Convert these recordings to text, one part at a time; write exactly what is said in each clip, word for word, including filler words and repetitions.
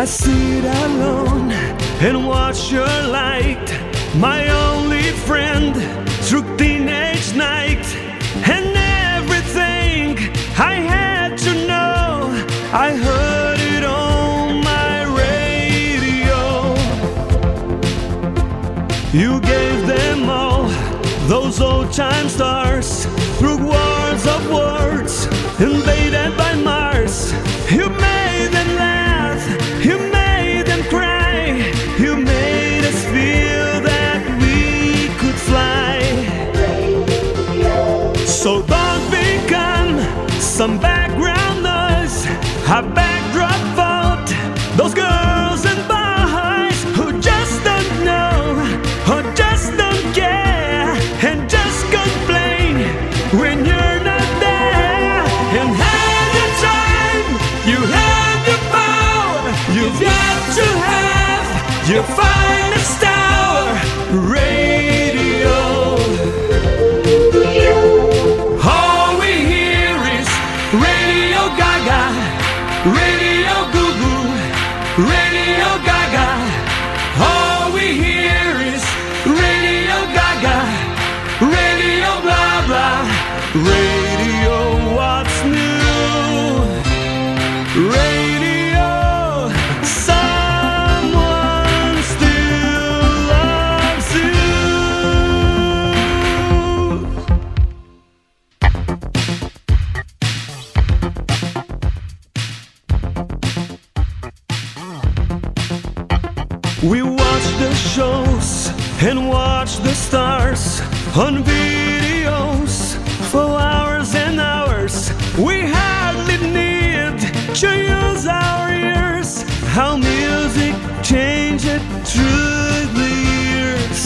I sit alone and watch your light, my only friend through teenage night. And everything I had to know, I heard it on my radio. You gave them all those old time stars through wars of words invaded by Mars. You made them laugh, you made them cry, you made us feel that we could fly. So don't become some background noise, a backdrop vote, those girls and boys who just don't know, who just don't care, and just complain when you're not there. And have your time, you have your power, you've got to have your finest hour. Radio. All we hear is Radio Gaga, Radio Goo Goo, Radio Gaga. All we hear is Radio Gaga, Radio blah blah, Radio what's new, Radio someone still loves you. We watch the shows and watch the stars on videos for hours and hours. We hardly need to use our ears. How music changed through the years.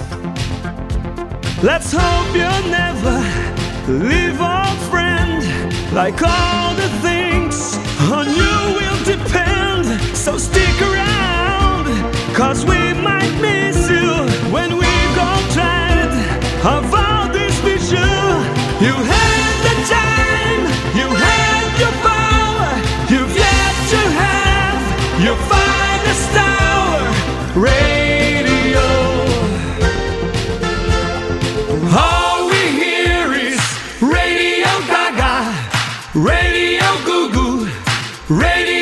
Let's hope you'll never leave, old friend. Like all the things on you will depend. So stick around, 'cause we might miss you when we go tired of all this visual. You had the time, you had your power, you've yet to have your finest hour. Radio. All we hear is Radio Gaga, Radio Goo Goo, Radio